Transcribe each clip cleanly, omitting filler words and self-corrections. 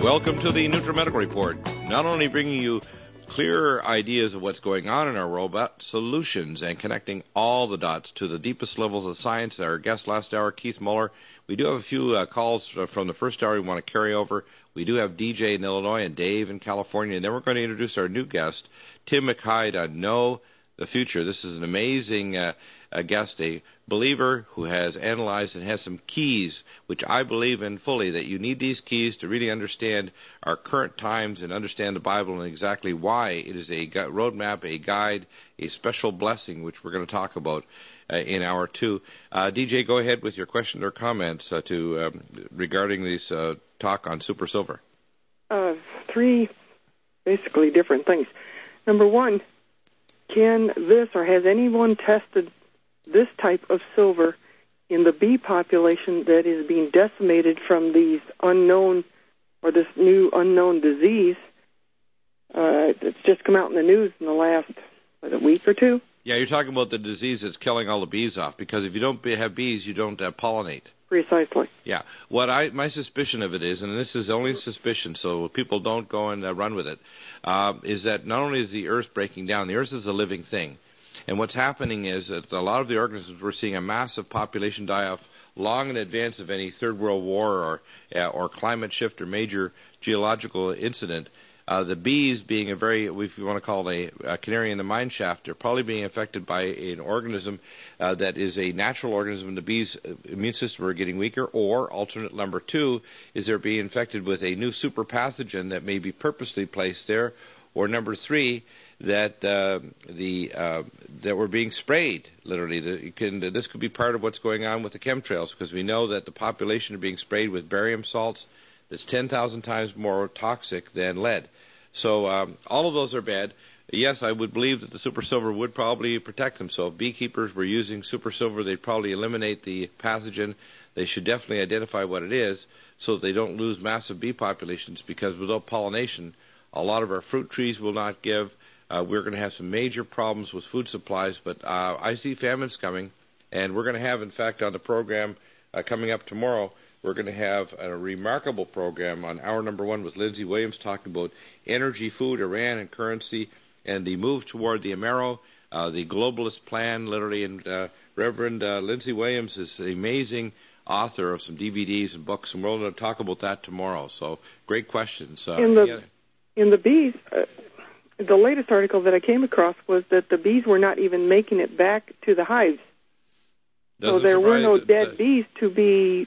Welcome to the NutriMedical Report. Not only bringing you clearer ideas of what's going on in our world, but solutions and connecting all the dots to the deepest levels of science. Our guest last hour, Keith Muller. We do have a few calls from the first hour we want to carry over. We do have DJ in Illinois and Dave in California. And then we're going to introduce our new guest, Tim McHyde, on Know the Future. This is an amazing guest, a believer who has analyzed and has some keys, which I believe in fully, that you need these keys to really understand our current times and understand the Bible and exactly why it is a roadmap, a guide, a special blessing, which we're going to talk about in hour two. DJ, go ahead with your question or comments regarding this talk on Super Silver. Three basically different things. Number one, can this or has anyone tested this type of silver in the bee population that is being decimated from these unknown or this new unknown disease? It's just come out in the news in the last week or two. Yeah, you're talking about the disease that's killing all the bees off, because if you don't have bees, you don't pollinate. Precisely. Yeah. My suspicion of it is, and this is only suspicion, so people don't go and run with it, is that not only is the Earth breaking down, the Earth is a living thing. And what's happening is that a lot of the organisms, we're seeing a massive population die-off long in advance of any Third World War or climate shift or major geological incident. The bees being a very, if you want to call it a canary in the mine shaft, are probably being affected by an organism that is a natural organism. The bees' immune system are getting weaker. Or alternate number two is they're being infected with a new super pathogen that may be purposely placed there. Or number three, that that we're being sprayed, literally. This could be part of what's going on with the chemtrails, because we know that the population are being sprayed with barium salts that's 10,000 times more toxic than lead. So all of those are bad. Yes, I would believe that the super silver would probably protect them. So if beekeepers were using super silver, they'd probably eliminate the pathogen. They should definitely identify what it is so that they don't lose massive bee populations, because without pollination, a lot of our fruit trees will not give. We're going to have some major problems with food supplies, but I see famines coming, and we're going to have, in fact, on the program coming up tomorrow, we're going to have a remarkable program on hour number one with Lindsay Williams talking about energy, food, Iran, and currency, and the move toward the Amero, the globalist plan, literally. And Reverend Lindsay Williams is an amazing author of some DVDs and books, and we're going to talk about that tomorrow. So great questions. In the bees, the latest article that I came across was that the bees were not even making it back to the hives. So there were no dead bees to be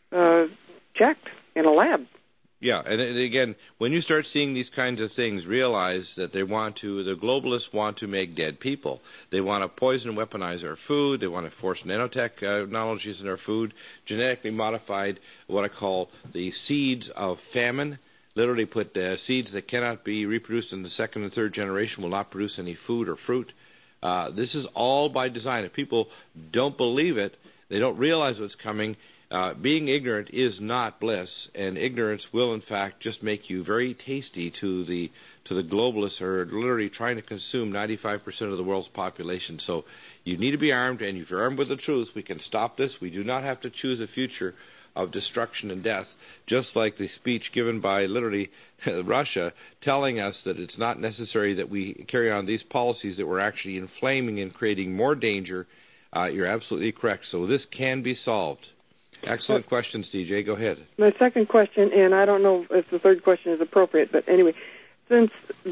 checked in a lab. Yeah, and again, when you start seeing these kinds of things, realize that the globalists want to make dead people. They want to poison and weaponize our food. They want to force nanotech technologies in our food, genetically modified, what I call the seeds of famine. Literally put seeds that cannot be reproduced in the second and third generation, will not produce any food or fruit. This is all by design. If people don't believe it, they don't realize what's coming. Being ignorant is not bliss, and ignorance will, in fact, just make you very tasty to the globalists who are literally trying to consume 95% of the world's population. So you need to be armed, and if you're armed with the truth, we can stop this. We do not have to choose a future of destruction and death, just like the speech given by literally Russia telling us that it's not necessary that we carry on these policies that we're actually inflaming and creating more danger. You're absolutely correct. So this can be solved. Excellent questions, DJ. Go ahead. My second question, and I don't know if the third question is appropriate, but anyway, since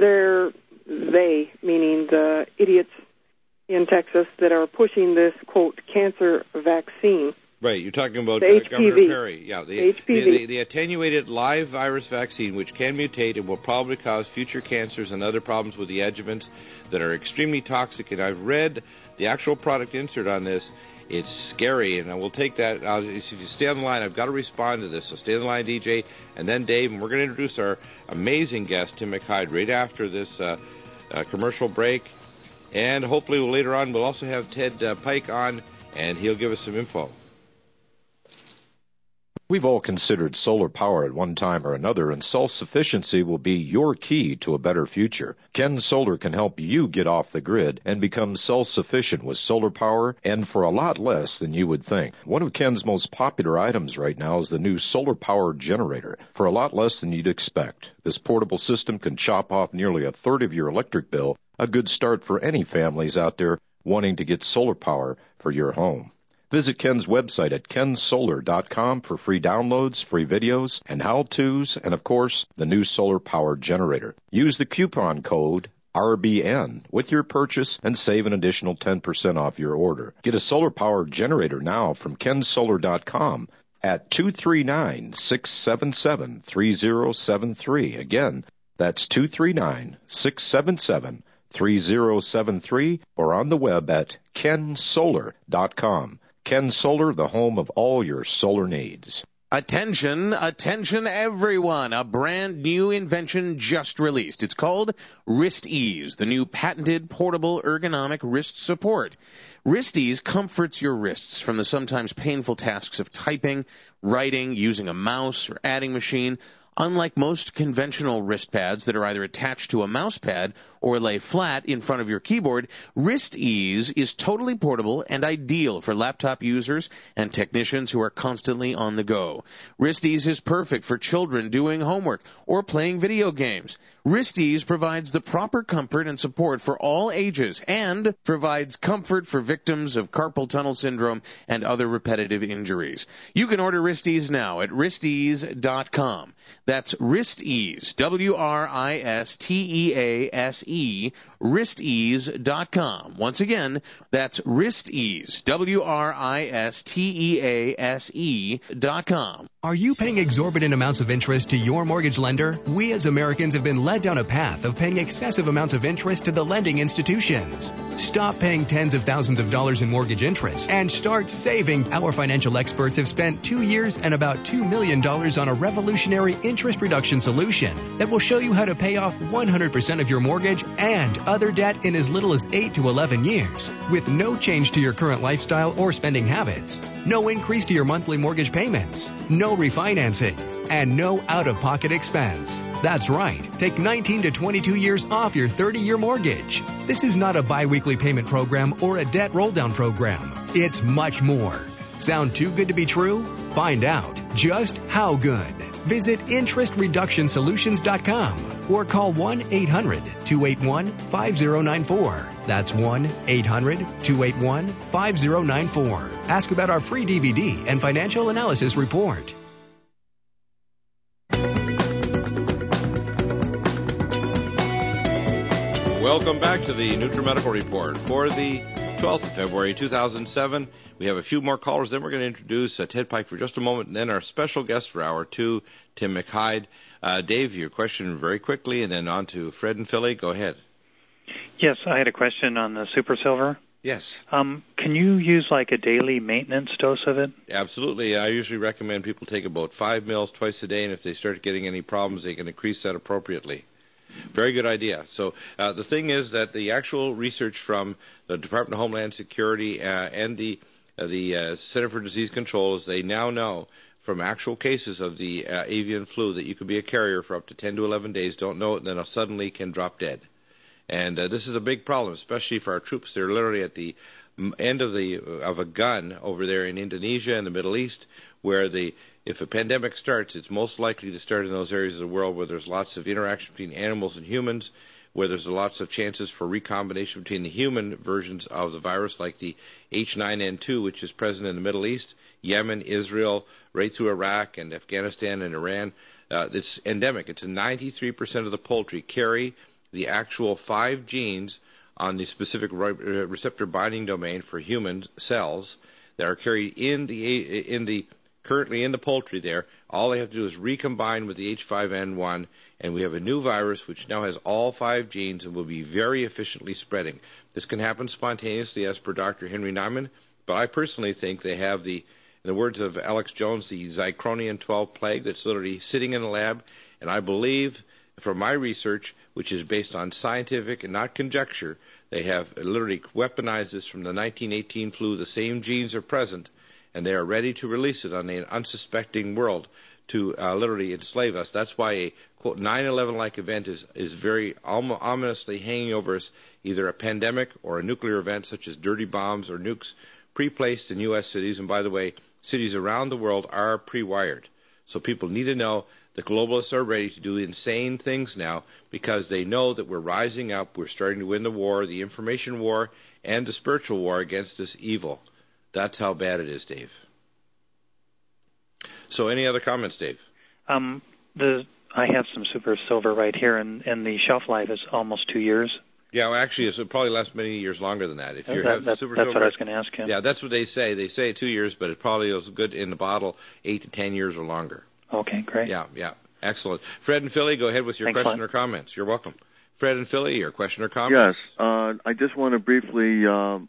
they, meaning the idiots in Texas that are pushing this, quote, cancer vaccine. Right, you're talking about Governor Perry. Yeah, the HPV. The attenuated live virus vaccine, which can mutate and will probably cause future cancers and other problems with the adjuvants that are extremely toxic. And I've read the actual product insert on this. It's scary, and I will take that. If you stay on the line, I've got to respond to this. So stay on the line, DJ, and then Dave, and we're going to introduce our amazing guest, Tim McHyde, right after this commercial break. And hopefully later on we'll also have Ted Pike on, and he'll give us some info. We've all considered solar power at one time or another, and self-sufficiency will be your key to a better future. Ken Solar can help you get off the grid and become self-sufficient with solar power, and for a lot less than you would think. One of Ken's most popular items right now is the new solar power generator, for a lot less than you'd expect. This portable system can chop off nearly a third of your electric bill, a good start for any families out there wanting to get solar power for your home. Visit Ken's website at kensolar.com for free downloads, free videos, and how-tos, and of course, the new solar power generator. Use the coupon code RBN with your purchase and save an additional 10% off your order. Get a solar power generator now from kensolar.com at 239-677-3073. Again, that's 239-677-3073 or on the web at kensolar.com. Ken Solar, the home of all your solar needs. Attention, attention everyone. A brand new invention just released. It's called Wrist Ease, the new patented portable ergonomic wrist support. Wrist Ease comforts your wrists from the sometimes painful tasks of typing, writing, using a mouse or adding machine. Unlike most conventional wrist pads that are either attached to a mouse pad or lay flat in front of your keyboard, Wrist Ease is totally portable and ideal for laptop users and technicians who are constantly on the go. Wrist Ease is perfect for children doing homework or playing video games. Wrist Ease provides the proper comfort and support for all ages and provides comfort for victims of carpal tunnel syndrome and other repetitive injuries. You can order Wrist Ease now at wristease.com. That's Wrist Ease, WRISTEASE, wristease.com. Once again, that's Wrist Ease, WRISTEASE.com. Are you paying exorbitant amounts of interest to your mortgage lender? We as Americans have been led down a path of paying excessive amounts of interest to the lending institutions. Stop paying tens of thousands of dollars in mortgage interest and start saving. Our financial experts have spent 2 years and about $2 million on a revolutionary interest reduction solution that will show you how to pay off 100% of your mortgage and other debt in as little as 8 to 11 years with no change to your current lifestyle or spending habits. No increase to your monthly mortgage payments, no refinancing, and no out-of-pocket expense. That's right. Take 19 to 22 years off your 30-year mortgage. This is not a biweekly payment program or a debt roll-down program. It's much more. Sound too good to be true? Find out just how good. Visit interestreductionsolutions.com or call 1-800-281-5094. That's 1-800-281-5094. Ask about our free DVD and financial analysis report. Welcome back to the NutriMedical Report for the 12th of February 2007. We have a few more callers. Then we're going to introduce Ted Pike for just a moment, and then our special guest for hour 2, Tim McHyde. Dave, your question very quickly, and then on to Fred and Philly. Go ahead. Yes, I had a question on the Super Silver. Yes. Can you use like a daily maintenance dose of it? Absolutely. I usually recommend people take about 5 mils twice a day, and if they start getting any problems, they can increase that appropriately. Very good idea. So the thing is that the actual research from the Department of Homeland Security and the Center for Disease Control is they now know from actual cases of the avian flu that you could be a carrier for up to 10 to 11 days, don't know it, and then suddenly can drop dead. And this is a big problem, especially for our troops. They're literally at the end of a gun over there in Indonesia and the Middle East, where if a pandemic starts, it's most likely to start in those areas of the world where there's lots of interaction between animals and humans, where there's lots of chances for recombination between the human versions of the virus, like the H9N2, which is present in the Middle East, Yemen, Israel, right through Iraq and Afghanistan and Iran. It's endemic. It's 93% of the poultry carry the actual 5 genes on the specific receptor binding domain for human cells that are carried currently in the poultry there. All they have to do is recombine with the H5N1, and we have a new virus which now has all 5 genes and will be very efficiently spreading. This can happen spontaneously, as per Dr. Henry Nyman, but I personally think they have in the words of Alex Jones, the Zycronian 12 plague that's literally sitting in the lab, and I believe from my research, which is based on scientific and not conjecture, they have literally weaponized this from the 1918 flu. The same genes are present, and they are ready to release it on an unsuspecting world to literally enslave us. That's why a, quote, 9/11-like event is very ominously hanging over us, either a pandemic or a nuclear event such as dirty bombs or nukes pre-placed in U.S. cities. And by the way, cities around the world are pre-wired. So people need to know the globalists are ready to do insane things now because they know that we're rising up, we're starting to win the war, the information war, and the spiritual war against this evil. That's how bad it is, Dave. So any other comments, Dave? I have some super silver right here, and the shelf life is almost 2 years. Yeah, well, actually, it probably lasts many years longer than that. If you have super silver, that's what I was going to ask you. Yeah, that's what they say. They say 2 years, but it probably is good in the bottle 8 to 10 years or longer. Okay, great. Yeah, excellent. Fred and Philly, go ahead with your question or comments. You're welcome. Fred and Philly, your question or comments? Yes, I just want to briefly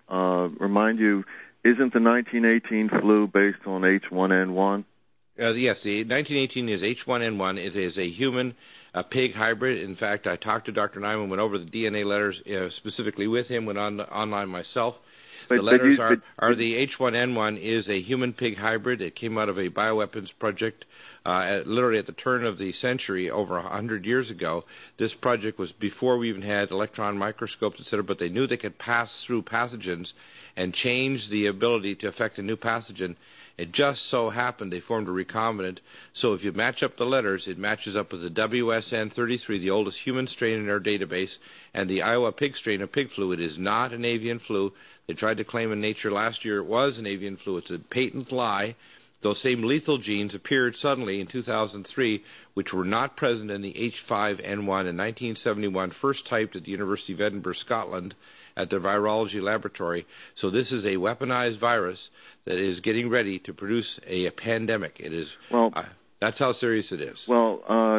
remind you, isn't the 1918 flu based on H1N1? Yes, the 1918 is H1N1. It is a human-pig hybrid. In fact, I talked to Dr. Nyman, went over the DNA letters specifically with him, went online myself. The letters are the H1N1 is a human-pig hybrid. It came out of a bioweapons project literally at the turn of the century, over 100 years ago. This project was before we even had electron microscopes, et cetera, but they knew they could pass through pathogens and change the ability to affect a new pathogen. It just so happened they formed a recombinant. So if you match up the letters, it matches up with the WSN33, the oldest human strain in our database, and the Iowa pig strain of pig flu. It is not an avian flu. They tried to claim in Nature last year it was an avian flu. It's a patent lie. Those same lethal genes appeared suddenly in 2003, which were not present in the H5N1 in 1971, first typed at the University of Edinburgh, Scotland, at their virology laboratory. So this is a weaponized virus that is getting ready to produce a pandemic. It is. Well, that's how serious it is. Well,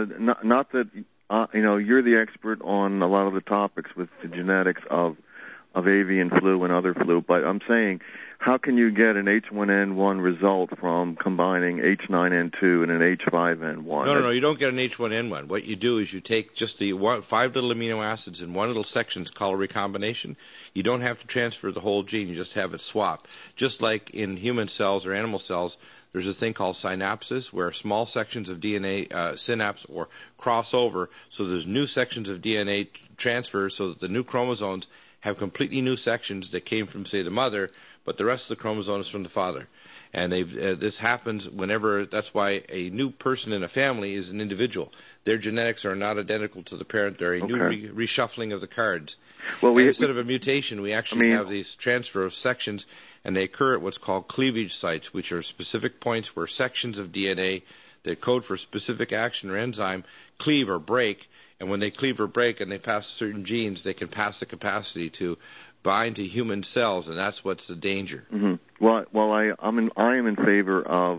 not that you're the expert on a lot of the topics with the genetics of avian flu and other flu, but I'm saying, how can you get an H1N1 result from combining H9N2 and an H5N1? No, you don't get an H1N1. What you do is you take just the 5 little amino acids in one little section called a recombination. You don't have to transfer the whole gene. You just have it swap. Just like in human cells or animal cells, there's a thing called synapses where small sections of DNA synapse or cross over, so there's new sections of DNA transfer so that the new chromosomes have completely new sections that came from, say, the mother, but the rest of the chromosome is from the father. And this happens whenever, that's why a new person in a family is an individual. Their genetics are not identical to the parent. They're a new reshuffling of the cards. Well, instead of a mutation, we actually have these transfer of sections, and they occur at what's called cleavage sites, which are specific points where sections of DNA that code for specific action or enzyme cleave or break. And when they cleave or break and they pass certain genes, they can pass the capacity to bind to human cells, and that's what's the danger. Mm-hmm. Well, I am in favor of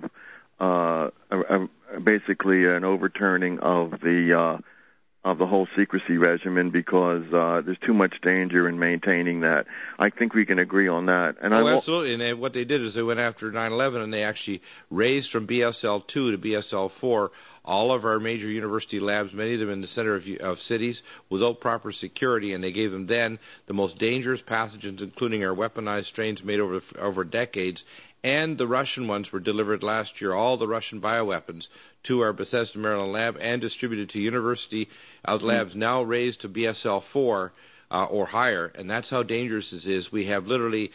basically an overturning of the whole secrecy regimen because there's too much danger in maintaining that. I think we can agree on that. And absolutely. And what they did is they went after 9/11 and they actually raised from BSL-2 to BSL-4 all of our major university labs, many of them in the center of cities, without proper security, and they gave them then the most dangerous pathogens, including our weaponized strains made over decades, and the Russian ones were delivered last year, all the Russian bioweapons, to our Bethesda, Maryland lab and distributed to university labs now raised to BSL-4 or higher, and that's how dangerous this is. We have literally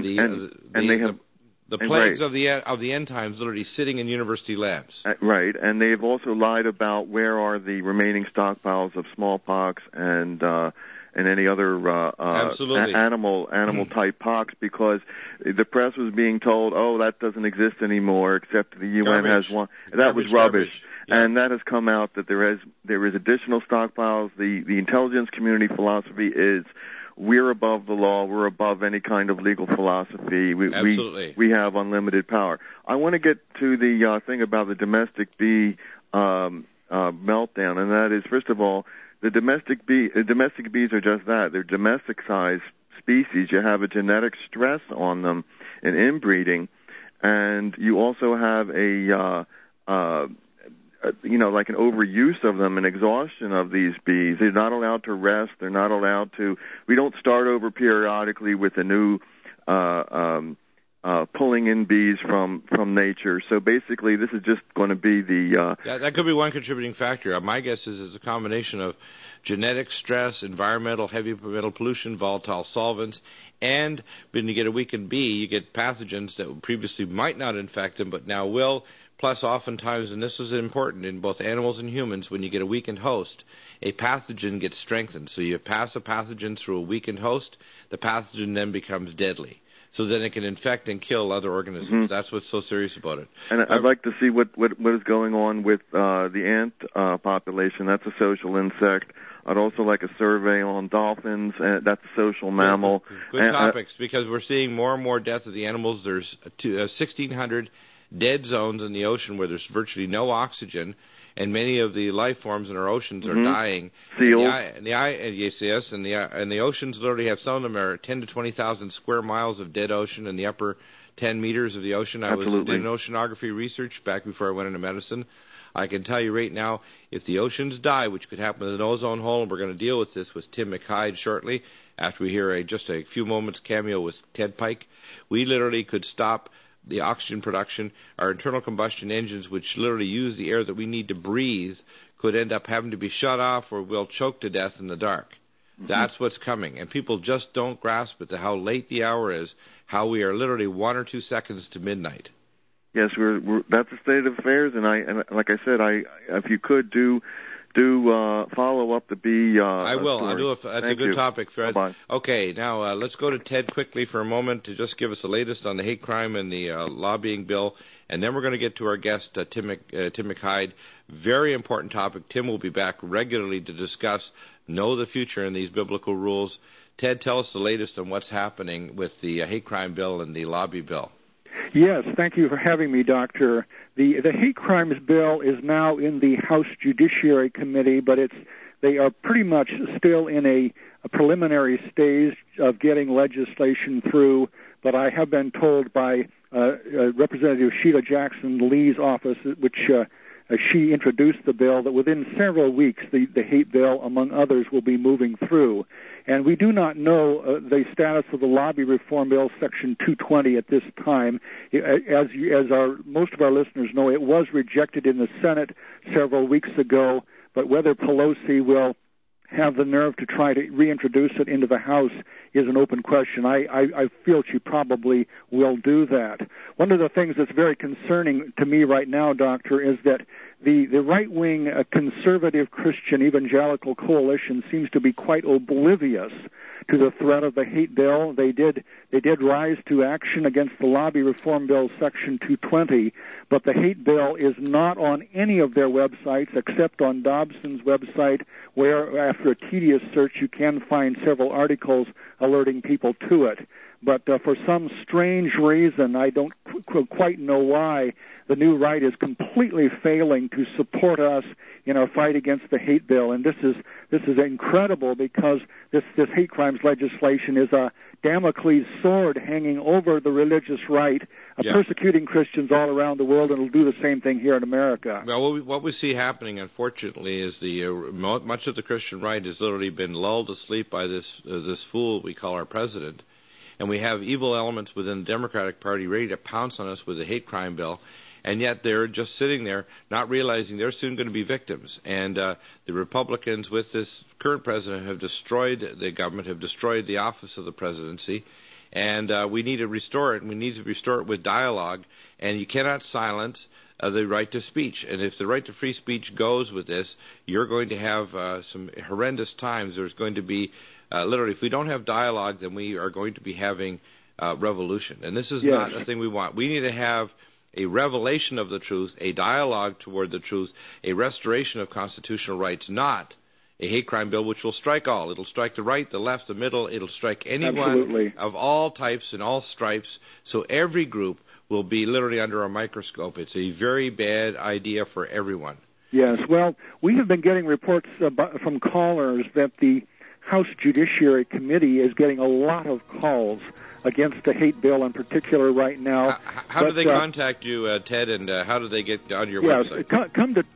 the plagues of the end times literally sitting in university labs. Right, and they've also lied about where are the remaining stockpiles of smallpox and any other animal type pox, because the press was being told, that doesn't exist anymore, except the UN has one. That was rubbish. Yeah. And that has come out that there is additional stockpiles. The intelligence community philosophy is we're above the law. We're above any kind of legal philosophy. Absolutely. We have unlimited power. I want to get to the thing about the domestic bee meltdown, and that is, first of all, the domestic bees are just that. They're domestic-sized species. You have a genetic stress on them in inbreeding, and you also have like an overuse of them and exhaustion of these bees. They're not allowed to rest. They're not allowed to. We don't start over periodically with a new pulling in bees from nature. So basically, this is just going to be the that could be one contributing factor. My guess is it's a combination of genetic stress, environmental heavy metal pollution, volatile solvents, and when you get a weakened bee, you get pathogens that previously might not infect them but now will. Plus, oftentimes, and this is important in both animals and humans, when you get a weakened host, a pathogen gets strengthened. So you pass a pathogen through a weakened host, the pathogen then becomes deadly. So then it can infect and kill other organisms. Mm-hmm. That's what's so serious about it. And I'd like to see what is going on with the ant population. That's a social insect. I'd also like a survey on dolphins. That's a social mammal. Good topics, because we're seeing more and more death of the animals. There's 1,600 dead zones in the ocean where there's virtually no oxygen, and many of the life forms in our oceans are dying. Seals. And the oceans literally have, some of them are 10 to 20,000 square miles of dead ocean in the upper 10 meters of the ocean. I was doing oceanography research back before I went into medicine. I can tell you right now, if the oceans die, which could happen with an ozone hole, and we're going to deal with this with Tim McHyde shortly, after we hear just a few moments cameo with Ted Pike, we literally could stop the oxygen production. Our internal combustion engines, which literally use the air that we need to breathe, could end up having to be shut off, or we'll choke to death in the dark. Mm-hmm. That's what's coming, and people just don't grasp it, to how late the hour is, how we are literally 1 or 2 seconds to midnight. Yes, that's the state of affairs, and like I said, if you could do follow up the bee. I will. Story. I'll do. That's a good topic, Fred. Bye-bye. Okay, now let's go to Ted quickly for a moment to just give us the latest on the hate crime and the lobbying bill, and then we're going to get to our guest, Tim McHyde. Very important topic. Tim will be back regularly to discuss Know the Future and these biblical rules. Ted, tell us the latest on what's happening with the hate crime bill and the lobby bill. Yes, thank you for having me, Doctor. The hate crimes bill is now in the House Judiciary Committee, but they are pretty much still in a preliminary stage of getting legislation through. But I have been told by Representative Sheila Jackson Lee's office, which she introduced the bill, that within several weeks the hate bill, among others, will be moving through. And we do not know the status of the lobby reform bill, Section 220, at this time. As most of our listeners know, it was rejected in the Senate several weeks ago, but whether Pelosi will have the nerve to try to reintroduce it into the House is an open question. I feel she probably will do that. One of the things that's very concerning to me right now, Doctor, is that the right-wing conservative Christian evangelical coalition seems to be quite oblivious to the threat of the hate bill. They did rise to action against the lobby reform bill, Section 220, but the hate bill is not on any of their websites except on Dobson's website, where after a tedious search you can find several articles alerting people to it. But for some strange reason, I don't quite know why, the new right is completely failing to support us in our fight against the hate bill. And this is incredible, because this hate crimes legislation is a Damocles sword hanging over the religious right, persecuting Christians all around the world, and it'll do the same thing here in America. Well, what we see happening, unfortunately, is much of the Christian right has literally been lulled to sleep by this fool we call our president. And we have evil elements within the Democratic Party ready to pounce on us with the hate crime bill, and yet they're just sitting there not realizing they're soon going to be victims. And the Republicans, with this current president, have destroyed the government, have destroyed the office of the presidency, and we need to restore it, and we need to restore it with dialogue, and you cannot silence the right to speech. And if the right to free speech goes with this, you're going to have some horrendous times. There's going to be literally, if we don't have dialogue, then we are going to be having revolution. And this is not a thing we want. We need to have a revelation of the truth, a dialogue toward the truth, a restoration of constitutional rights, not a hate crime bill which will strike all. It'll strike the right, the left, the middle. It'll strike anyone of all types and all stripes. So every group will be literally under a microscope. It's a very bad idea for everyone. Yes, well, we have been getting reports from callers that the House Judiciary Committee is getting a lot of calls against the hate bill in particular right now. How do they contact you, Ted, and how do they get on your website? Come to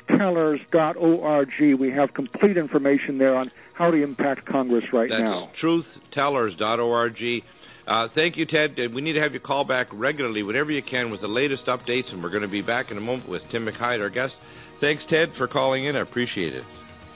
truthtellers.org. We have complete information there on how to impact Congress now. That's truthtellers.org. Thank you, Ted. We need to have you call back regularly whenever you can with the latest updates, and we're going to be back in a moment with Tim McHide, our guest. Thanks, Ted, for calling in. I appreciate it.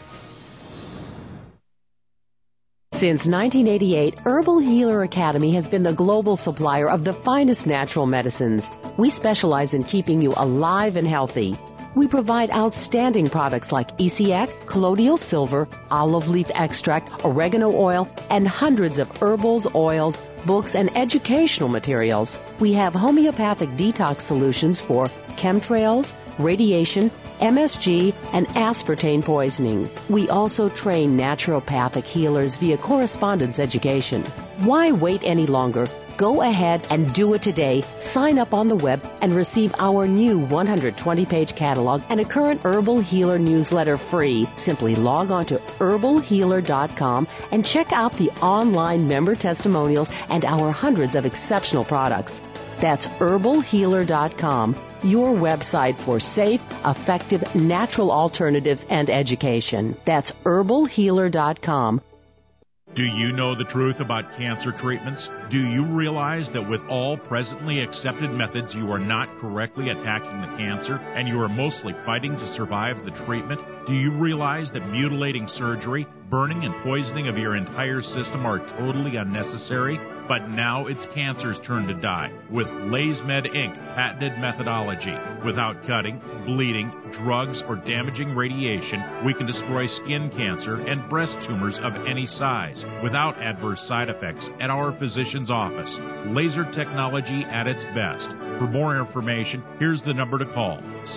Since 1988, Herbal Healer Academy has been the global supplier of the finest natural medicines. We specialize in keeping you alive and healthy. We provide outstanding products like ECX, colloidal silver, olive leaf extract, oregano oil, and hundreds of herbals, oils, books, and educational materials. We have homeopathic detox solutions for chemtrails, radiation, MSG, and aspartame poisoning. We also train naturopathic healers via correspondence education. Why wait any longer? Go ahead and do it today. Sign up on the web and receive our new 120-page catalog and a current Herbal Healer newsletter free. Simply log on to herbalhealer.com and check out the online member testimonials and our hundreds of exceptional products. That's herbalhealer.com, your website for safe, effective, natural alternatives and education. That's herbalhealer.com. Do you know the truth about cancer treatments? Do you realize that with all presently accepted methods, you are not correctly attacking the cancer and you are mostly fighting to survive the treatment? Do you realize that mutilating surgery, burning and poisoning of your entire system are totally unnecessary? But now it's cancer's turn to die with LazeMed Inc. patented methodology. Without cutting, bleeding, drugs, or damaging radiation, we can destroy skin cancer and breast tumors of any size without adverse side effects at our physician's office. Laser technology at its best. For more information, here's the number to call,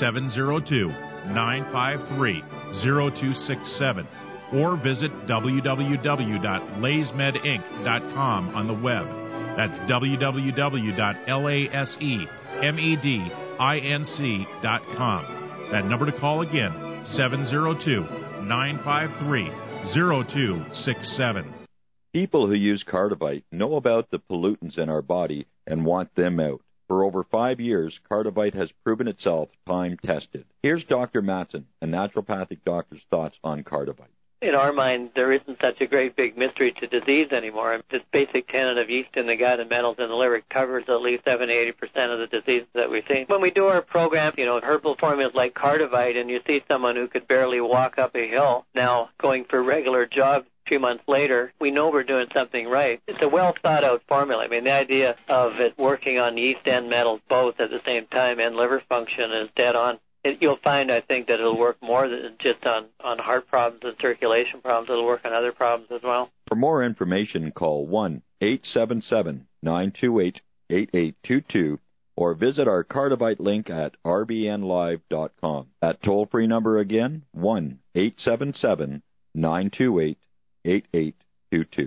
702-953-0267. Or visit www.lazemedinc.com on the web. That's www.lazemedinc.com. That number to call again, 702-953-0267. People who use Cardivite know about the pollutants in our body and want them out. For over 5 years, Cardivite has proven itself time-tested. Here's Dr. Matson, a naturopathic doctor's thoughts on Cardivite. In our mind, there isn't such a great big mystery to disease anymore. This basic tenet of yeast in the gut and metals in the liver covers at least 70-80% of the diseases that we see. When we do our program, herbal formulas like Cardivite, and you see someone who could barely walk up a hill now going for regular jogs 2 months later, we know we're doing something right. It's a well-thought-out formula. I mean, the idea of it working on yeast and metals both at the same time and liver function is dead on. You'll find, I think, that it'll work more than just on heart problems and circulation problems. It'll work on other problems as well. For more information, call 1-877-928-8822 or visit our Cardivite link at rbnlive.com. That toll-free number again, 1-877-928-8822.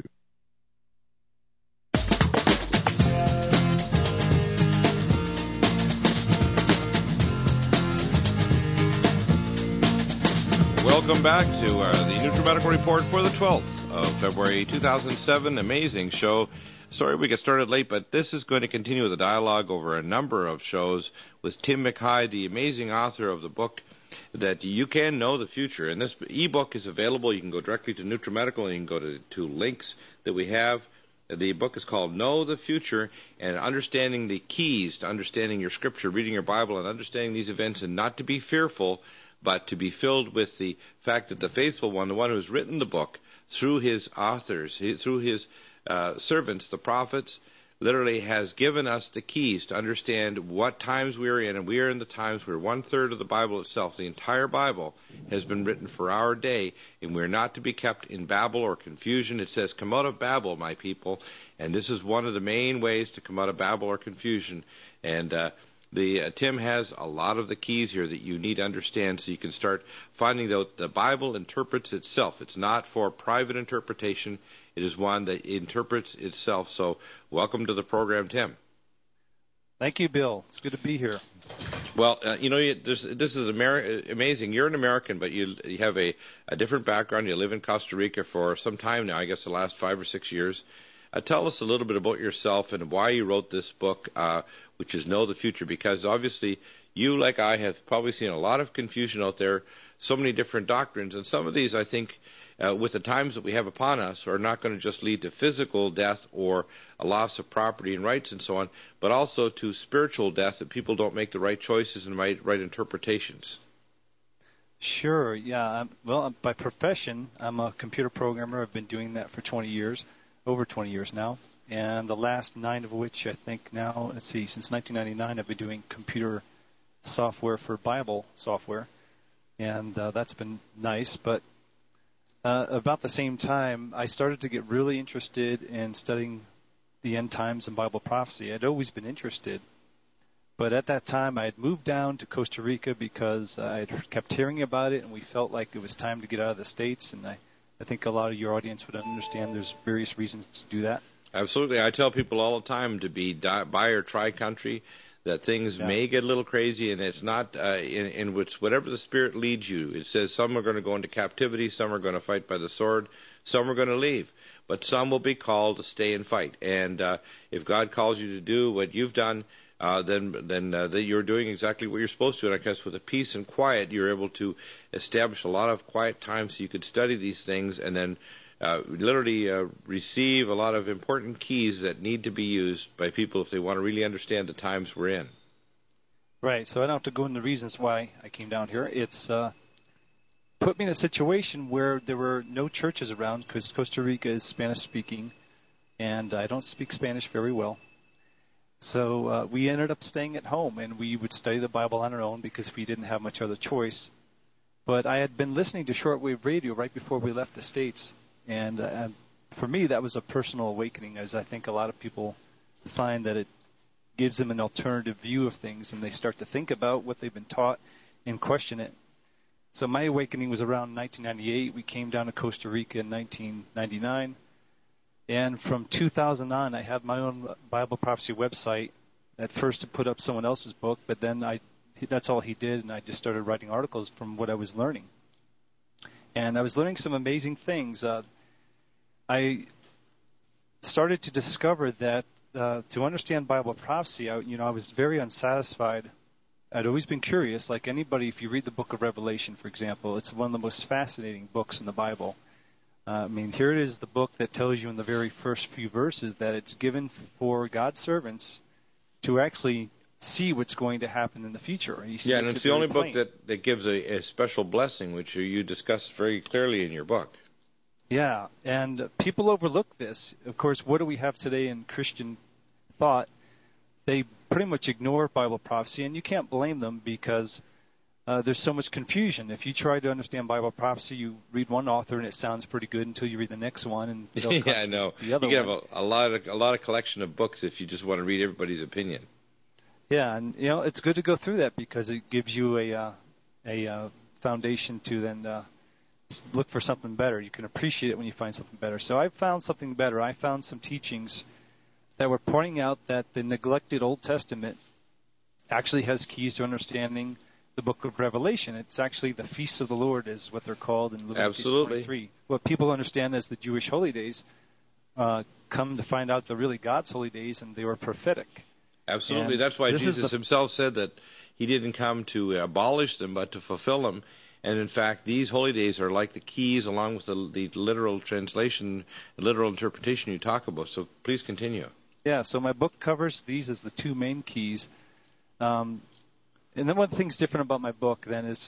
Welcome back to the NutriMedical Report for the 12th of February 2007. Amazing show. Sorry we got started late, but this is going to continue the dialogue over a number of shows with Tim McHide, the amazing author of the book that you can know the future. And this ebook is available. You can go directly to NutriMedical and you can go to links that we have. The book is called Know the Future, and understanding the keys to understanding your scripture, reading your Bible, and understanding these events, and not to be fearful, but to be filled with the fact that the faithful one, the one who has written the book, through his authors, through his servants, the prophets, literally has given us the keys to understand what times we are in, and we are in the times where 1/3 of the Bible itself, the entire Bible, has been written for our day, and we're not to be kept in babel or confusion. It says, come out of Babel, my people, and this is one of the main ways to come out of babel or confusion. And Tim has a lot of the keys here that you need to understand so you can start finding out the Bible interprets itself. It's not for private interpretation. It is one that interprets itself. So welcome to the program, Tim. Thank you, Bill. It's good to be here. Well, this is amazing. You're an American, but you have a different background. You live in Costa Rica for some time now, I guess the last 5 or 6 years. Tell us a little bit about yourself and why you wrote this book, which is Know the Future, because obviously you, like I, have probably seen a lot of confusion out there, so many different doctrines, and some of these, I think, with the times that we have upon us, are not going to just lead to physical death or a loss of property and rights and so on, but also to spiritual death, that people don't make the right choices and right interpretations. Sure, yeah. Well, by profession, I'm a computer programmer. I've been doing that for 20 years, over 20 years now. And the last 9 of which I think now, since 1999, I've been doing computer software for Bible software. And that's been nice. But about the same time, I started to get really interested in studying the end times and Bible prophecy. I'd always been interested. But at that time, I had moved down to Costa Rica because I kept hearing about it, and we felt like it was time to get out of the States. And I think a lot of your audience would understand there's various reasons to do that. Absolutely. I tell people all the time to be buy or try country, that things may get a little crazy, and it's not in which whatever the Spirit leads you. It says some are going to go into captivity, some are going to fight by the sword, some are going to leave. But some will be called to stay and fight. And if God calls you to do what you've done, then you're doing exactly what you're supposed to. And I guess with the peace and quiet, you're able to establish a lot of quiet time so you could study these things and then literally receive a lot of important keys that need to be used by people if they want to really understand the times we're in. Right. So I don't have to go into the reasons why I came down here. It's put me in a situation where there were no churches around because Costa Rica is Spanish-speaking, and I don't speak Spanish very well. So we ended up staying at home, and we would study the Bible on our own because we didn't have much other choice. But I had been listening to shortwave radio right before we left the States, and for me that was a personal awakening, as I think a lot of people find that it gives them an alternative view of things, and they start to think about what they've been taught and question it. So my awakening was around 1998. We came down to Costa Rica in 1999. And from 2000 on, I had my own Bible prophecy website. At first, to put up someone else's book, but then that's all he did, and I just started writing articles from what I was learning. And I was learning some amazing things. I started to discover that to understand Bible prophecy, I was very unsatisfied. I'd always been curious, like anybody. If you read the book of Revelation, for example, it's one of the most fascinating books in the Bible. Here it is, the book that tells you in the very first few verses that it's given for God's servants to actually see what's going to happen in the future. And it's the only book that gives a special blessing, which you discuss very clearly in your book. Yeah, and people overlook this. Of course, what do we have today in Christian thought? They pretty much ignore Bible prophecy, and you can't blame them because there's so much confusion. If you try to understand Bible prophecy, you read one author and it sounds pretty good until you read the next one, and I know. You can have a lot of collection of books if you just want to read everybody's opinion. Yeah, and it's good to go through that because it gives you a foundation to then look for something better. You can appreciate it when you find something better. So I found something better. I found some teachings that were pointing out that the neglected Old Testament actually has keys to understanding the book of Revelation. It's actually the feasts of the Lord is what they're called in Leviticus 23. What people understand as the Jewish holy days come to find out they're really God's holy days, and they were prophetic. Absolutely. That's why Jesus himself said that he didn't come to abolish them, but to fulfill them. And in fact, these holy days are like the keys along with the literal translation, literal interpretation you talk about. So please continue. Yeah, so my book covers these as the two main keys. And then one thing's different about my book then is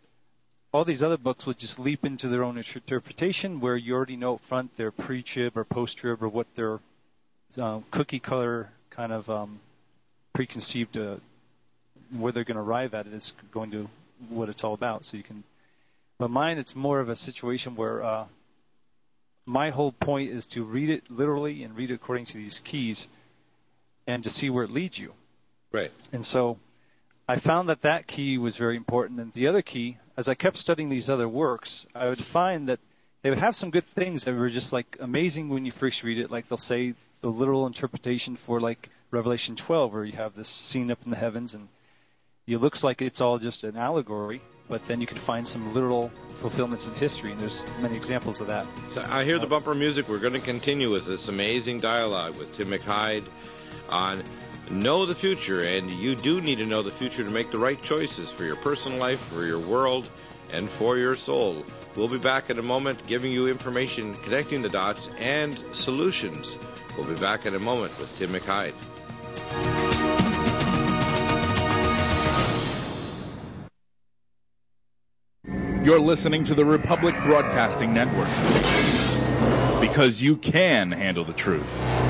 all these other books will just leap into their own interpretation where you already know up front they're pre-trib or post-trib or what their cookie color kind of preconceived where they're going to arrive at it is going to what it's all about. But mine, it's more of a situation where my whole point is to read it literally and read it according to these keys and to see where it leads you. Right. And so I found that key was very important. And the other key, as I kept studying these other works, I would find that they would have some good things that were just like amazing when you first read it. Like they'll say the literal interpretation for like Revelation 12, where you have this scene up in the heavens and it looks like it's all just an allegory, but then you can find some literal fulfillments in history, and there's many examples of that. So I hear the bumper music. We're going to continue with this amazing dialogue with Tim McHyde on Know the Future, and you do need to know the future to make the right choices for your personal life, for your world, and for your soul. We'll be back in a moment giving you information, connecting the dots, and solutions. We'll be back in a moment with Tim McHyde. You're listening to the Republic Broadcasting Network, because you can handle the truth.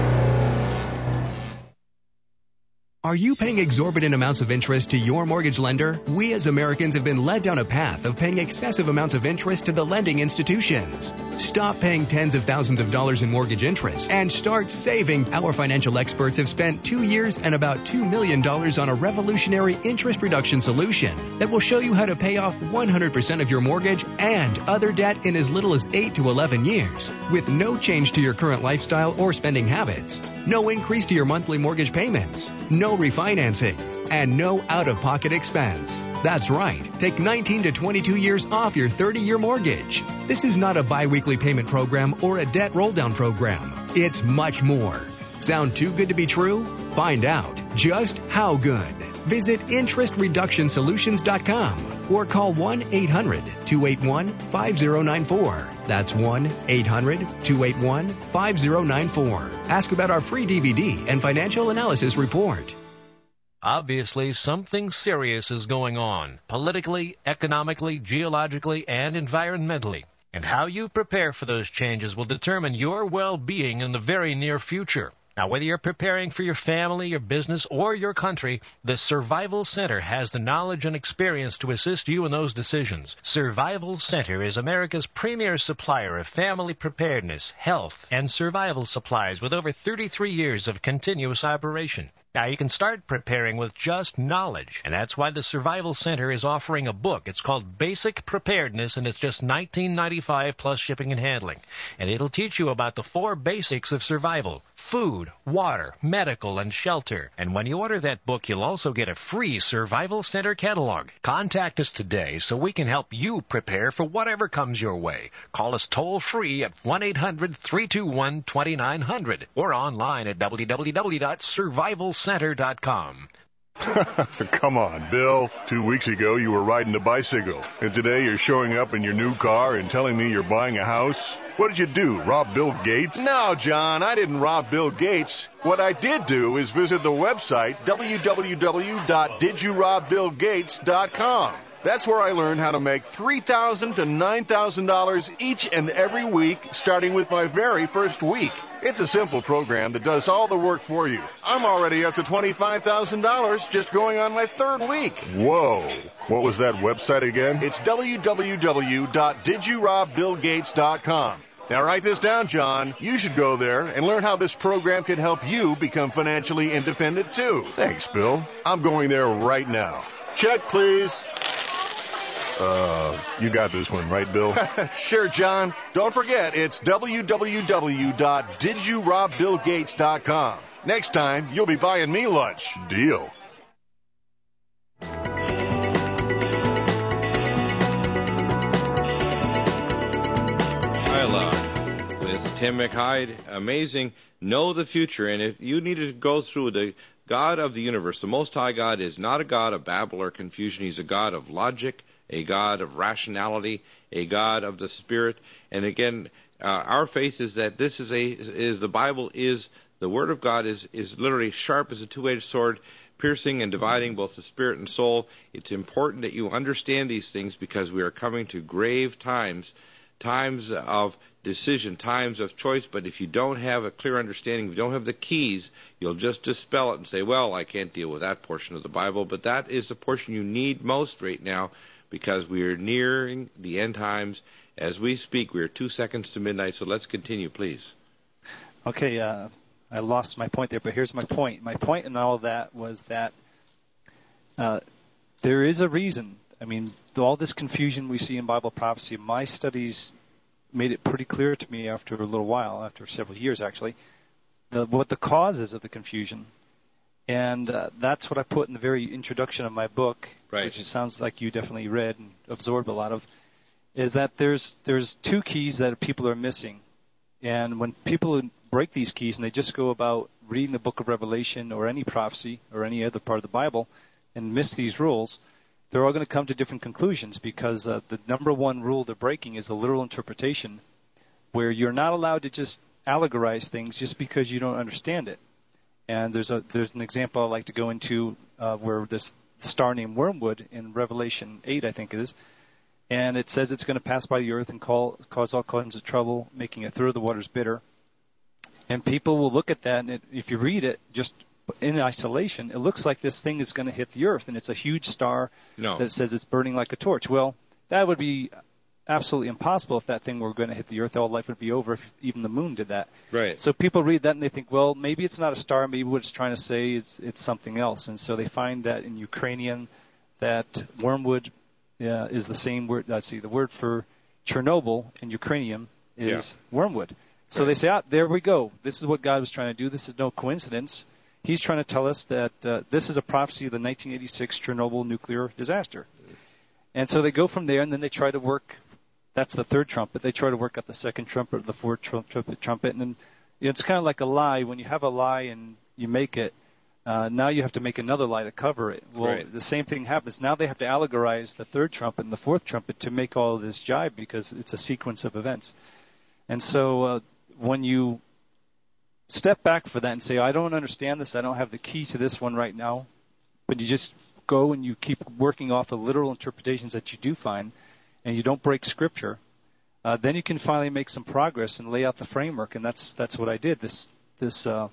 Are you paying exorbitant amounts of interest to your mortgage lender? We as Americans have been led down a path of paying excessive amounts of interest to the lending institutions. Stop paying tens of thousands of dollars in mortgage interest and start saving. Our financial experts have spent 2 years and about $2 million on a revolutionary interest reduction solution that will show you how to pay off 100% of your mortgage and other debt in as little as 8 to 11 years with no change to your current lifestyle or spending habits. No increase to your monthly mortgage payments, no refinancing, and no out-of-pocket expense. That's right. Take 19 to 22 years off your 30-year mortgage. This is not a bi-weekly payment program or a debt roll-down program. It's much more. Sound too good to be true? Find out just how good. Visit interestreductionsolutions.com or call 1-800-281-5094. That's 1-800-281-5094. Ask about our free DVD and financial analysis report. Obviously, something serious is going on, politically, economically, geologically, and environmentally. And how you prepare for those changes will determine your well-being in the very near future. Now, whether you're preparing for your family, your business, or your country, the Survival Center has the knowledge and experience to assist you in those decisions. Survival Center is America's premier supplier of family preparedness, health, and survival supplies with over 33 years of continuous operation. Now, you can start preparing with just knowledge, and that's why the Survival Center is offering a book. It's called Basic Preparedness, and it's just $19.95 plus shipping and handling. And it'll teach you about the 4 basics of survival: food, water, medical, and shelter. And when you order that book, you'll also get a free Survival Center catalog. Contact us today so we can help you prepare for whatever comes your way. Call us toll-free at 1-800-321-2900 or online at www.survivalcenter.com. Come on, Bill. 2 weeks ago, you were riding a bicycle, and today you're showing up in your new car and telling me you're buying a house? What did you do, rob Bill Gates? No, John, I didn't rob Bill Gates. What I did do is visit the website www.didyourobBillGates.com. That's where I learned how to make $3,000 to $9,000 each and every week, starting with my very first week. It's a simple program that does all the work for you. I'm already up to $25,000 just going on my 3rd week. Whoa. What was that website again? It's www.didyourobBillGates.com. Now write this down, John. You should go there and learn how this program can help you become financially independent, too. Thanks, Bill. I'm going there right now. Check, please. You got this one, right, Bill? Sure, John. Don't forget, it's www.didyourobBillGates.com. Next time, you'll be buying me lunch. Deal. Dialogue with Tim McHyde. Amazing. Know the future. And if you needed to go through the God of the universe, the Most High God is not a God of babble or confusion. He's a God of logic, a God of rationality, a God of the Spirit. And again, our faith is that this is the Bible is the Word of God is literally sharp as a two-edged sword, piercing and dividing both the spirit and soul. It's important that you understand these things because we are coming to grave times of decision, times of choice. But if you don't have a clear understanding, if you don't have the keys, you'll just dispel it and say, well, I can't deal with that portion of the Bible. But that is the portion you need most right now, because we are nearing the end times. As we speak, we are 2 seconds to midnight, so let's continue, please. Okay, I lost my point there, but here's my point. My point in all of that was that there is a reason. I mean, all this confusion we see in Bible prophecy, my studies made it pretty clear to me after a little while, after several years actually, what the cause is of the confusion. And that's what I put in the very introduction of my book, right, which it sounds like you definitely read and absorbed a lot of, is that there's 2 keys that people are missing. And when people break these keys and they just go about reading the book of Revelation or any prophecy or any other part of the Bible and miss these rules, they're all going to come to different conclusions because the number one rule they're breaking is the literal interpretation, where you're not allowed to just allegorize things just because you don't understand it. And there's an example I like to go into where this star named Wormwood in Revelation 8, I think it is, and it says it's going to pass by the earth and cause all kinds of trouble, making a third of the waters bitter. And people will look at that, and if you read it just in isolation, it looks like this thing is going to hit the earth, and it's a huge star that says it's burning like a torch. Well, that would be absolutely impossible if that thing were going to hit the earth. All life would be over if even the moon did that. Right. So people read that and they think, well, maybe it's not a star. Maybe what it's trying to say is it's something else. And so they find that in Ukrainian that wormwood is the same word. The word for Chernobyl in Ukrainian is wormwood. So they say, there we go. This is what God was trying to do. This is no coincidence. He's trying to tell us that this is a prophecy of the 1986 Chernobyl nuclear disaster. And so they go from there, and then they try to work. That's the third trumpet. They try to work out the second trumpet, the fourth trumpet, and then it's kind of like a lie. When you have a lie and you make it, now you have to make another lie to cover it. Well, the same thing happens. Now they have to allegorize the third trumpet and the fourth trumpet to make all of this jibe because it's a sequence of events. And so when you step back for that and say, I don't understand this, I don't have the key to this one right now, but you just go and you keep working off the literal interpretations that you do find, and you don't break Scripture, then you can finally make some progress and lay out the framework. And that's what I did. The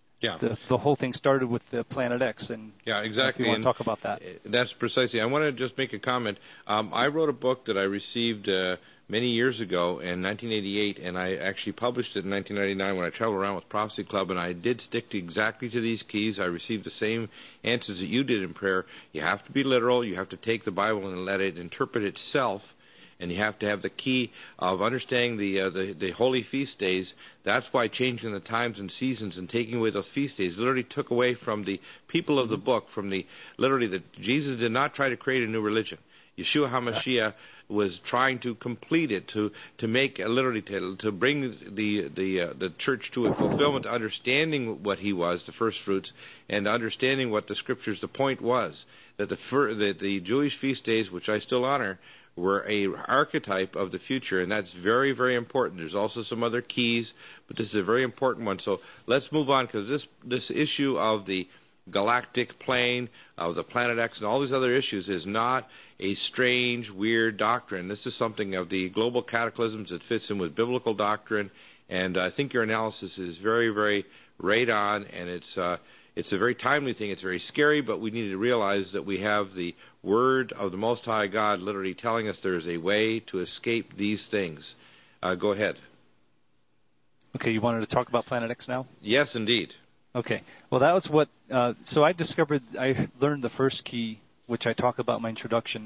whole thing started with the Planet X. And exactly. If you want to talk about that. That's precisely. I want to just make a comment. I wrote a book that I received many years ago in 1988, and I actually published it in 1999 when I traveled around with Prophecy Club, and I did stick exactly to these keys. I received the same answers that you did in prayer. You have to be literal. You have to take the Bible and let it interpret itself. And you have to have the key of understanding the holy feast days. That's why changing the times and seasons and taking away those feast days literally took away from the people of the book, that Jesus did not try to create a new religion. Yeshua HaMashiach was trying to complete it, to make to bring the church to a fulfillment, understanding what he was, the first fruits, and understanding what the scriptures. The point was that the Jewish feast days, which I still honor, were a archetype of the future, and that's very, very important. There's also some other keys, but this is a very important one. So let's move on, because this issue of the galactic plane, of the Planet X, and all these other issues is not a strange, weird doctrine. This is something of the global cataclysms that fits in with biblical doctrine, and I think your analysis is very, very right on, and it's a very timely thing. It's very scary, but we need to realize that we have the Word of the Most High God literally telling us there is a way to escape these things. Go ahead. Okay, you wanted to talk about Planet X now? Yes, indeed. Okay. Well, that was what... so I learned the first key, which I talk about in my introduction,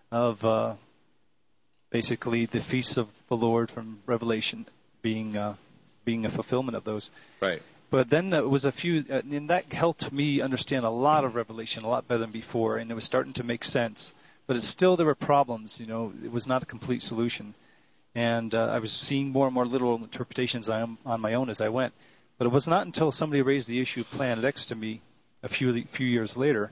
of basically the feasts of the Lord from Revelation being a fulfillment of those. Right. But then it was and that helped me understand a lot of Revelation a lot better than before, and it was starting to make sense. But there were problems, it was not a complete solution. And I was seeing more and more literal interpretations on my own as I went. But it was not until somebody raised the issue of Planet X to me a few years later,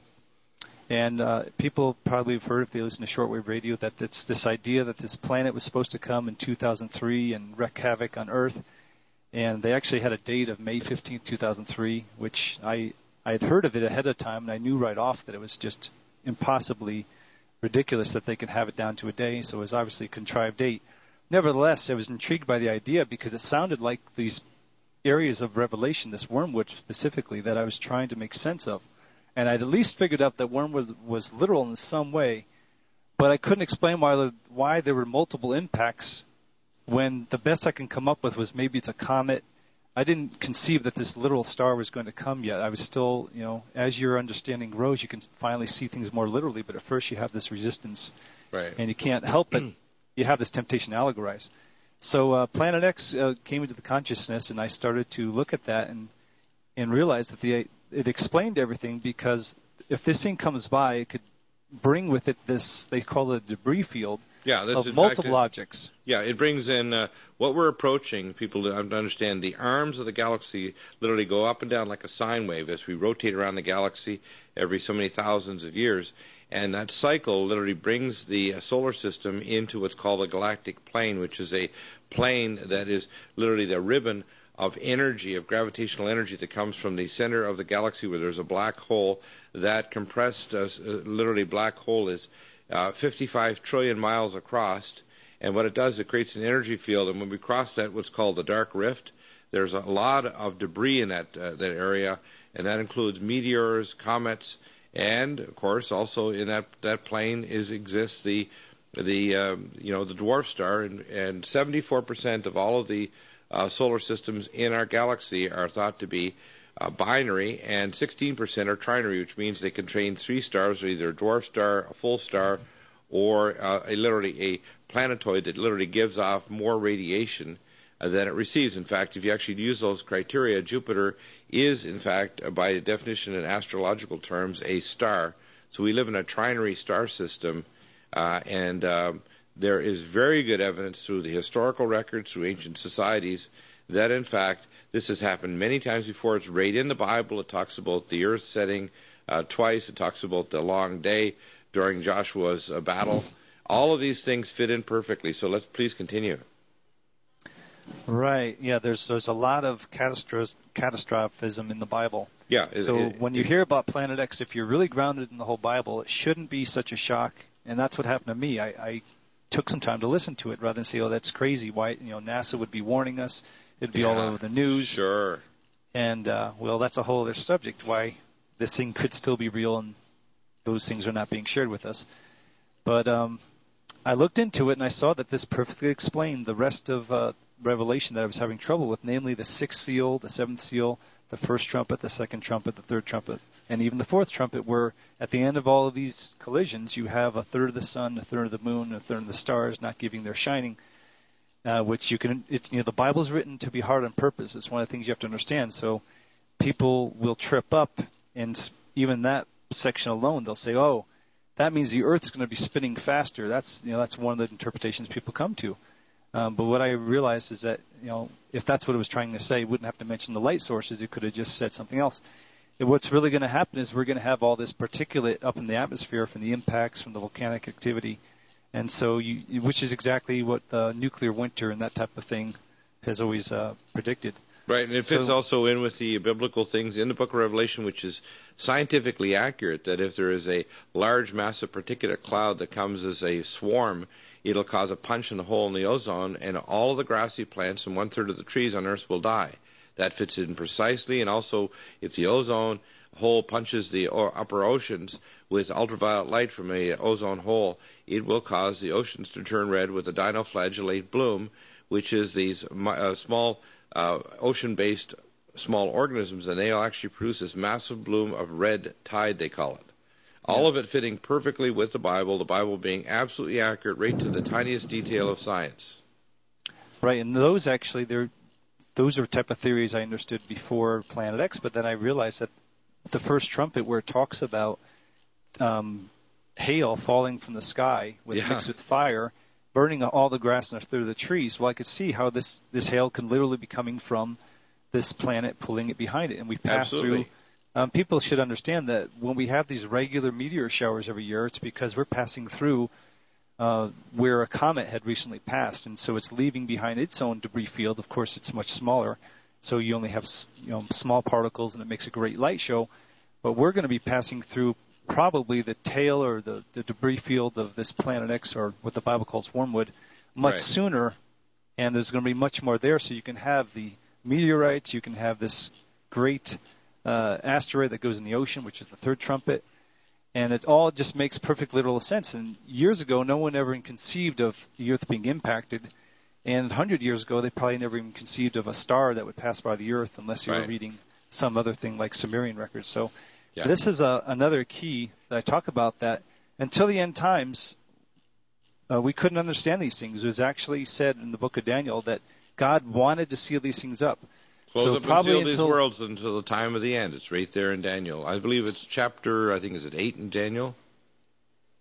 and people probably have heard, if they listen to shortwave radio, that it's this idea that this planet was supposed to come in 2003 and wreak havoc on Earth. And they actually had a date of May 15th, 2003, which I had heard of it ahead of time, and I knew right off that it was just impossibly ridiculous that they could have it down to a day, so it was obviously a contrived date. Nevertheless, I was intrigued by the idea because it sounded like these areas of Revelation, this wormwood specifically, that I was trying to make sense of. And I'd at least figured out that wormwood was literal in some way, but I couldn't explain why there were multiple impacts when the best I can come up with was maybe it's a comet. I didn't conceive that this literal star was going to come yet. I was still, as your understanding grows, you can finally see things more literally, but at first you have this resistance. Right. And you can't help it. You have this temptation to allegorize. So Planet X came into the consciousness, and I started to look at that and realize that it explained everything, because if this thing comes by, it could bring with it this, they call it a debris field that's of multiple objects. Yeah, it brings in what we're approaching. People to understand the arms of the galaxy literally go up and down like a sine wave as we rotate around the galaxy every so many thousands of years. And that cycle literally brings the solar system into what's called a galactic plane, which is a plane that is literally the ribbon of energy, of gravitational energy that comes from the center of the galaxy where there's a black hole. That compressed, literally black hole is 55 trillion miles across. And what it does, it creates an energy field. And when we cross that, what's called the dark rift, there's a lot of debris in that area, and that includes meteors, comets, and of course also in that plane exists the dwarf star, and 74% of all of the solar systems in our galaxy are thought to be binary, and 16% are trinary, which means they contain 3 stars, or either a dwarf star, a full star, or literally a planetoid that literally gives off more radiation than it receives. In fact, if you actually use those criteria, Jupiter is, in fact, by definition in astrological terms, a star. So we live in a trinary star system, and there is very good evidence through the historical records, through ancient societies, that, in fact, this has happened many times before. It's right in the Bible. It talks about the earth setting twice. It talks about the long day during Joshua's battle. All of these things fit in perfectly. So let's please continue. Right. Yeah. There's a lot of catastrophism in the Bible. Yeah. So when you hear about Planet X, if you're really grounded in the whole Bible, it shouldn't be such a shock. And that's what happened to me. I took some time to listen to it rather than say, "Oh, that's crazy." Why? NASA would be warning us. It'd be all over the news. Sure. And well, that's a whole other subject. Why this thing could still be real, and those things are not being shared with us. But I looked into it, and I saw that this perfectly explained the rest of Revelation that I was having trouble with, namely the 6th seal, the 7th seal, the 1st trumpet, the 2nd trumpet, the 3rd trumpet, and even the 4th trumpet, where at the end of all of these collisions, you have a third of the sun, a third of the moon, a third of the stars not giving their shining, which you can, the Bible's written to be hard on purpose. It's one of the things you have to understand. So people will trip up, and even that section alone, they'll say, "Oh, that means the Earth's going to be spinning faster." That's one of the interpretations people come to. But what I realized is that, if that's what it was trying to say, it wouldn't have to mention the light sources. It could have just said something else. And what's really going to happen is we're going to have all this particulate up in the atmosphere from the impacts from the volcanic activity. And so, which is exactly what the nuclear winter and that type of thing has always predicted. Right, and it fits also in with the biblical things in the book of Revelation, which is scientifically accurate, that if there is a large, massive particulate cloud that comes as a swarm, it'll cause a punch in the hole in the ozone, and all of the grassy plants and 1/3 of the trees on Earth will die. That fits in precisely, and also if the ozone hole punches the upper oceans with ultraviolet light from a ozone hole, it will cause the oceans to turn red with a dinoflagellate bloom, which is these small ocean-based small organisms, and they'll actually produce this massive bloom of red tide, they call it. All of it fitting perfectly with the Bible being absolutely accurate right to the tiniest detail of science. Right, and those actually, those are type of theories I understood before Planet X, but then I realized that the 1st trumpet, where it talks about hail falling from the sky mixed with fire, burning all the grass and a third of the trees. Well, I could see how this hail can literally be coming from this planet pulling it behind it. And we pass through. People should understand that when we have these regular meteor showers every year, it's because we're passing through where a comet had recently passed. And so it's leaving behind its own debris field. Of course, it's much smaller. So you only have small particles, and it makes a great light show. But we're going to be passing through probably the tail or the debris field of this Planet X, or what the Bible calls wormwood, much sooner, and there's going to be much more there. So you can have the meteorites, you can have this great asteroid that goes in the ocean, which is the 3rd trumpet, and it all just makes perfect literal sense. And years ago, no one ever even conceived of the Earth being impacted, and 100 years ago, they probably never even conceived of a star that would pass by the Earth unless you were reading some other thing like Sumerian records. So this is another key that I talk about, that until the end times, we couldn't understand these things. It was actually said in the book of Daniel that God wanted to seal these things up. Close up and seal these worlds until the time of the end. It's right there in Daniel. I believe it's chapter, is it 8 in Daniel?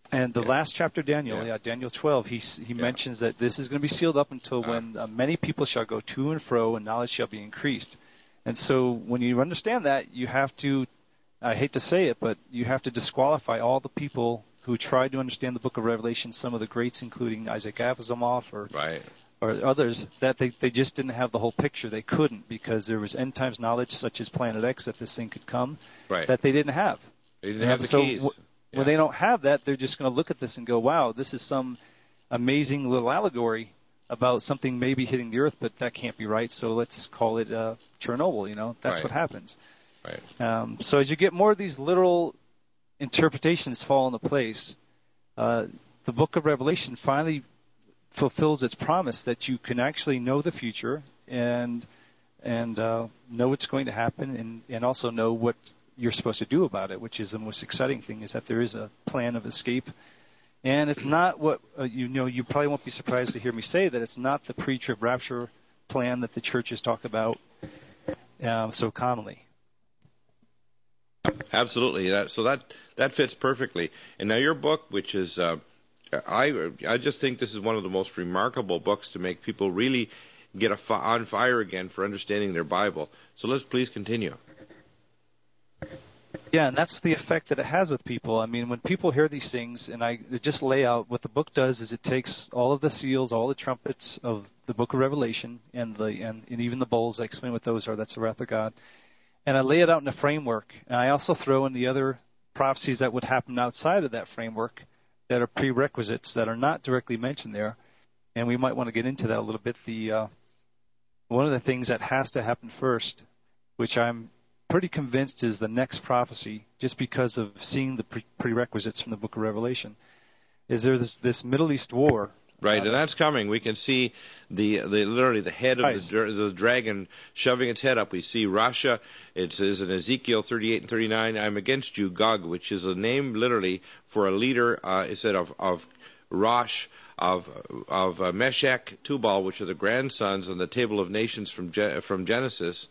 And the last chapter, Daniel, Daniel 12, he mentions that this is going to be sealed up until when many people shall go to and fro, and knowledge shall be increased. And so when you understand that, you have to, I hate to say it, but you have to disqualify all the people who tried to understand the book of Revelation, some of the greats, including Isaac Asimov or others, that they just didn't have the whole picture. They couldn't, because there was end times knowledge, such as Planet X, that this thing could come, that they didn't have. They didn't have the keys. When they don't have that, they're just going to look at this and go, wow, this is some amazing little allegory about something maybe hitting the earth, but that can't be right, so let's call it Chernobyl, That's what happens. Right. So as you get more of these literal interpretations fall into place, the book of Revelation finally fulfills its promise that you can actually know the future and know what's going to happen and also know what you're supposed to do about it, which is the most exciting thing, is that there is a plan of escape. And it's not what, you probably won't be surprised to hear me say that it's not the pre-trib rapture plan that the churches talk about so commonly. Absolutely. That fits perfectly. And now your book, which is, I just think this is one of the most remarkable books to make people really get on fire again for understanding their Bible. So let's please continue. Yeah, and that's the effect that it has with people. I mean, when people hear these things, and I just lay out what the book does is it takes all of the seals, all the trumpets of the book of Revelation, and even the bowls. I explain what those are. That's the wrath of God. And I lay it out in a framework. And I also throw in the other prophecies that would happen outside of that framework that are prerequisites that are not directly mentioned there. And we might want to get into that a little bit. One of the things that has to happen first, which I'm pretty convinced is the next prophecy, just because of seeing the prerequisites from the book of Revelation, is there's this Middle East war. Right, and that's coming. We can see literally the head of the dragon shoving its head up. We see Russia. It says in Ezekiel 38 and 39, I'm against you, Gog, which is a name literally for a leader, it said of Rosh, of Meshach, Tubal, which are the grandsons on the table of nations from Genesis,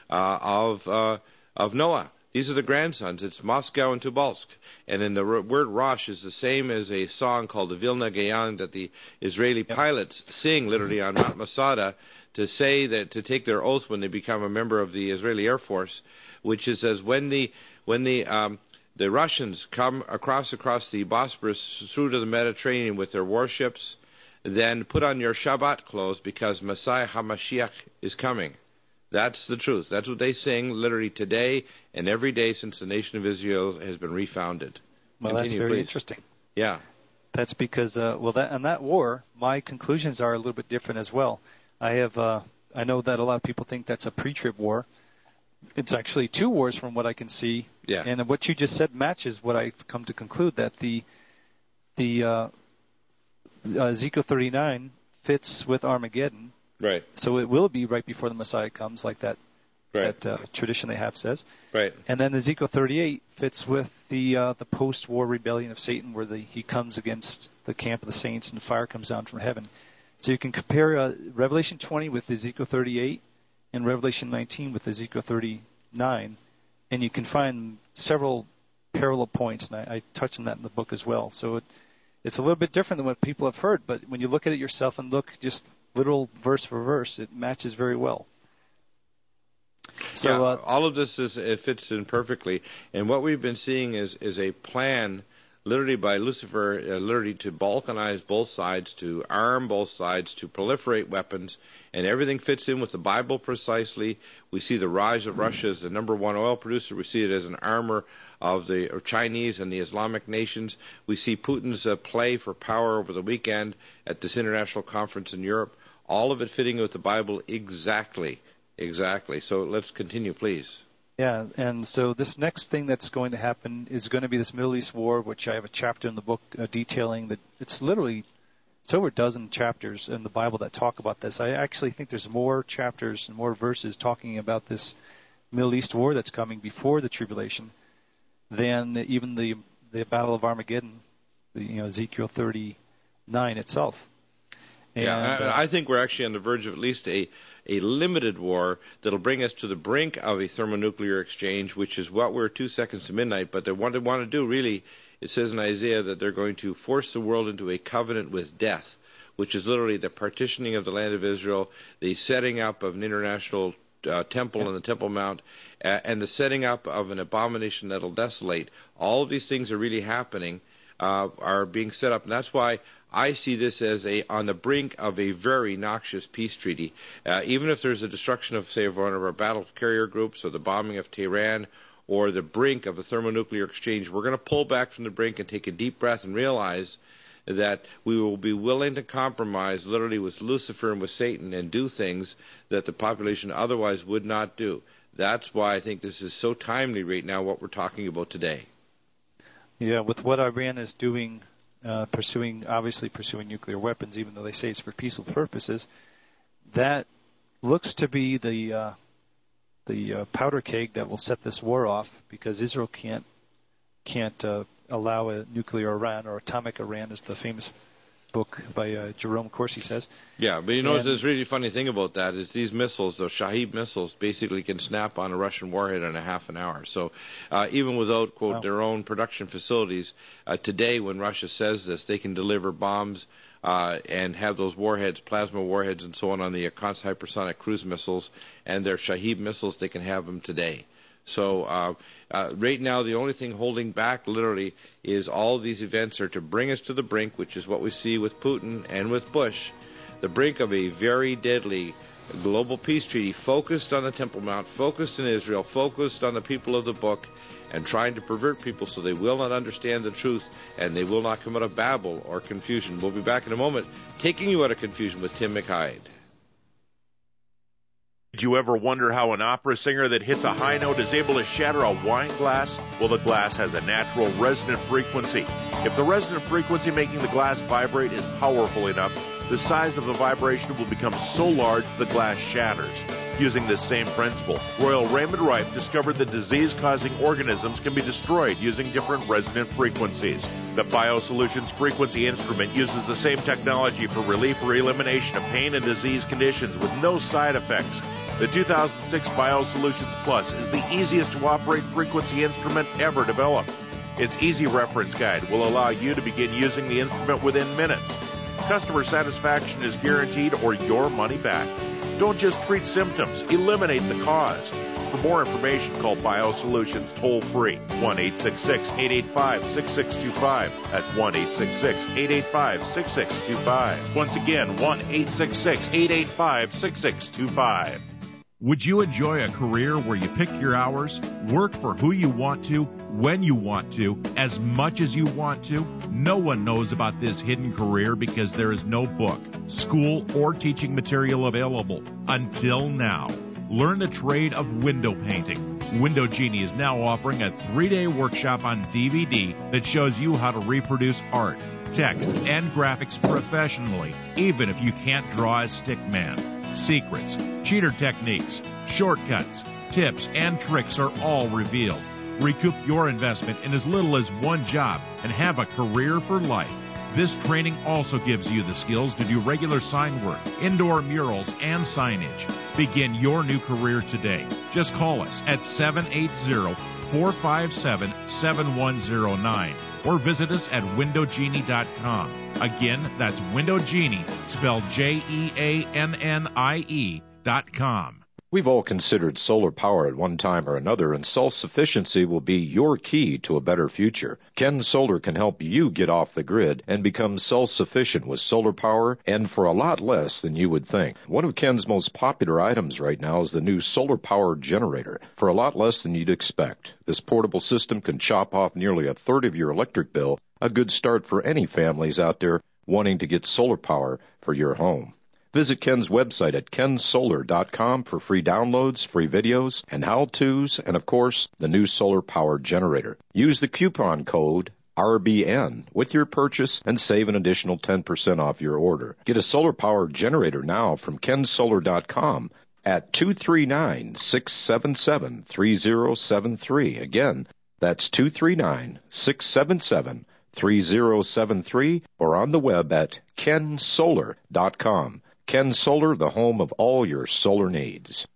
of Noah. These are the grandsons. It's Moscow and Tobolsk. And then the word Rosh is the same as a song called the Vilna Gaon that the Israeli pilots sing literally on Mount Masada to say that, to take their oath when they become a member of the Israeli Air Force, which is as when the Russians come across the Bosporus through to the Mediterranean with their warships, then put on your Shabbat clothes because Messiah HaMashiach is coming. That's the truth. That's what they sing literally today and every day since the nation of Israel has been refounded. Well, that's very interesting. Yeah. That's because, on that war, my conclusions are a little bit different as well. I know that a lot of people think that's a pre-trib war. It's actually two wars from what I can see. Yeah. And what you just said matches what I've come to conclude, that the Ezekiel 39 fits with Armageddon. Right. So it will be right before the Messiah comes, like that tradition they have says. Right. And then Ezekiel 38 fits with the post-war rebellion of Satan, where he comes against the camp of the saints and fire comes down from heaven. So you can compare Revelation 20 with Ezekiel 38 and Revelation 19 with Ezekiel 39, and you can find several parallel points, and I touch on that in the book as well. So it's a little bit different than what people have heard, but when you look at it yourself and look just literal verse for verse, it matches very well. So all of this it fits in perfectly, and what we've been seeing is a plan, literally by Lucifer, literally to balkanize both sides, to arm both sides, to proliferate weapons, and everything fits in with the Bible precisely. We see the rise of Russia as the number one oil producer. We see it as an armor of the Chinese and the Islamic nations. We see Putin's play for power over the weekend at this international conference in Europe. All of it fitting with the Bible exactly. So let's continue, please. Yeah, and so this next thing that's going to happen is going to be this Middle East war, which I have a chapter in the book detailing. That it's over a dozen chapters in the Bible that talk about this. I actually think there's more chapters and more verses talking about this Middle East war that's coming before the tribulation than even the Battle of Armageddon, Ezekiel 39 itself. And, I think we're actually on the verge of at least a limited war that'll bring us to the brink of a thermonuclear exchange, which is what we're 2 seconds to midnight. But what they want to do really it says in Isaiah that they're going to force the world into a covenant with death, which is literally the partitioning of the land of Israel, the setting up of an international temple on the Temple Mount, and the setting up of an abomination that'll desolate. All of these things are really happening, are being set up, and that's why I see this as on the brink of a very noxious peace treaty. Even if there's a destruction of, say, one of our battle carrier groups, or the bombing of Tehran, or the brink of a thermonuclear exchange, we're going to pull back from the brink and take a deep breath and realize that we will be willing to compromise literally with Lucifer and with Satan and do things that the population otherwise would not do. That's why I think this is so timely right now, what we're talking about today. Yeah, with what Iran is doing, pursuing nuclear weapons, even though they say it's for peaceful purposes, that looks to be the powder keg that will set this war off, because Israel can't allow a nuclear Iran, or atomic Iran, as the famous book by Jerome Corsi says. Yeah, but there's a really funny thing about that is these missiles, those Shahid missiles, basically can snap on a Russian warhead in a half an hour. So even without, quote, their own production facilities, today when Russia says this, they can deliver bombs and have those warheads, plasma warheads and so on the hypersonic cruise missiles, and their Shahid missiles, they can have them today. So right now, the only thing holding back, literally, is all of these events are to bring us to the brink, which is what we see with Putin and with Bush, the brink of a very deadly global peace treaty focused on the Temple Mount, focused in Israel, focused on the people of the book, and trying to pervert people so they will not understand the truth and they will not come out of Babel or confusion. We'll be back in a moment, taking you out of confusion with Tim McHyde. Did you ever wonder how an opera singer that hits a high note is able to shatter a wine glass? Well, the glass has a natural resonant frequency. If the resonant frequency making the glass vibrate is powerful enough, the size of the vibration will become so large the glass shatters. Using this same principle, Royal Raymond Rife discovered that disease-causing organisms can be destroyed using different resonant frequencies. The BioSolutions frequency instrument uses the same technology for relief or elimination of pain and disease conditions with no side effects. The 2006 BioSolutions Plus is the easiest to operate frequency instrument ever developed. Its easy reference guide will allow you to begin using the instrument within minutes. Customer satisfaction is guaranteed or your money back. Don't just treat symptoms, eliminate the cause. For more information, call BioSolutions toll-free, 1-866-885-6625. That's 1-866-885-6625. Once again, 1-866-885-6625. Would you enjoy a career where you pick your hours, work for who you want to, when you want to, as much as you want to? No one knows about this hidden career because there is no book, school, or teaching material available until now. Learn the trade of window painting. Window Genie is now offering a 3-day workshop on DVD that shows you how to reproduce art, text, and graphics professionally, even if you can't draw a stick man. Secrets, cheater techniques, shortcuts, tips, and tricks are all revealed. Recoup your investment in as little as one job and have a career for life. This training also gives you the skills to do regular sign work, indoor murals, and signage. Begin your new career today. Just call us at 780-457-7109 or visit us at windowgenie.com. Again, that's Window Genie, spelled JEANNIE.com. We've all considered solar power at one time or another, and self-sufficiency will be your key to a better future. Ken Solar can help you get off the grid and become self-sufficient with solar power, and for a lot less than you would think. One of Ken's most popular items right now is the new solar power generator, for a lot less than you'd expect. This portable system can chop off nearly a third of your electric bill, a good start for any families out there wanting to get solar power for your home. Visit Ken's website at kensolar.com for free downloads, free videos, and how-tos, and of course, the new solar power generator. Use the coupon code RBN with your purchase and save an additional 10% off your order. Get a solar power generator now from kensolar.com at 239-677-3073. Again, that's 239-677-3073 or on the web at kensolar.com. Ken Solar, the home of all your solar needs.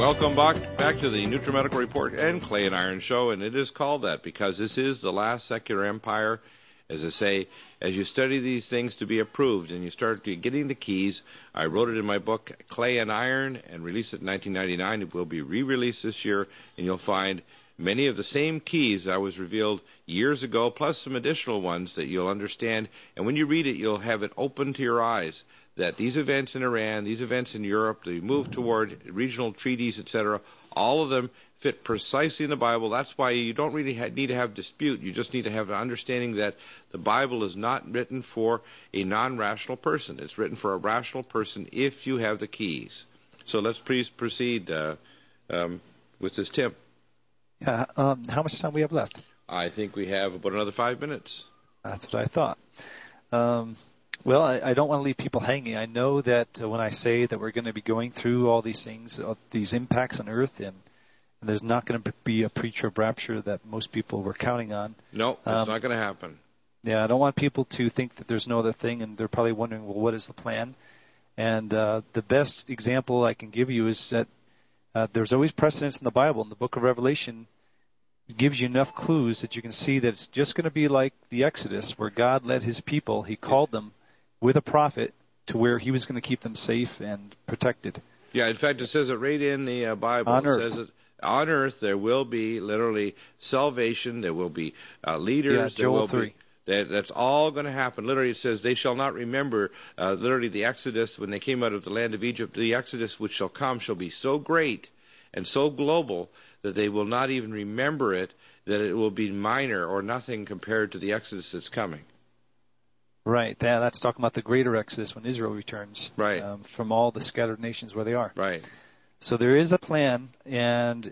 Welcome back to the NutriMedical Report and Clay and Iron Show, and it is called that because this is the last secular empire. As I say, as you study these things to be approved and you start getting the keys, I wrote it in my book, Clay and Iron, and released it in 1999. It will be re-released this year, and you'll find many of the same keys that was revealed years ago, plus some additional ones that you'll understand. And when you read it, you'll have it open to your eyes that these events in Iran, these events in Europe, the move toward regional treaties, etc., all of them fit precisely in the Bible. That's why you don't really need to have dispute. You just need to have an understanding that the Bible is not written for a non-rational person. It's written for a rational person if you have the keys. So let's please proceed with this, Tim. Yeah, how much time we have left? I think we have about another 5 minutes. That's what I thought. Well, I don't want to leave people hanging. I know that when I say that we're going to be going through all these things, these impacts on Earth, and there's not going to be a pre-trib rapture that most people were counting on. No, it's not going to happen. Yeah, I don't want people to think that there's no other thing, and they're probably wondering, well, what is the plan? And the best example I can give you is that there's always precedence in the Bible. In the book of Revelation, it gives you enough clues that you can see that it's just going to be like the Exodus, where God led his people. He called them with a prophet to where he was going to keep them safe and protected. Yeah, in fact, it says it right in the Bible. On Earth. It says it, on Earth there will be literally salvation. There will be leaders. Yeah, Joel there will 3. That's all going to happen. Literally, it says they shall not remember, literally, the Exodus when they came out of the land of Egypt. The Exodus which shall come shall be so great and so global that they will not even remember it, that it will be minor or nothing compared to the Exodus that's coming. Right. That's talking about the greater Exodus when Israel returns from all the scattered nations where they are. Right. So there is a plan, and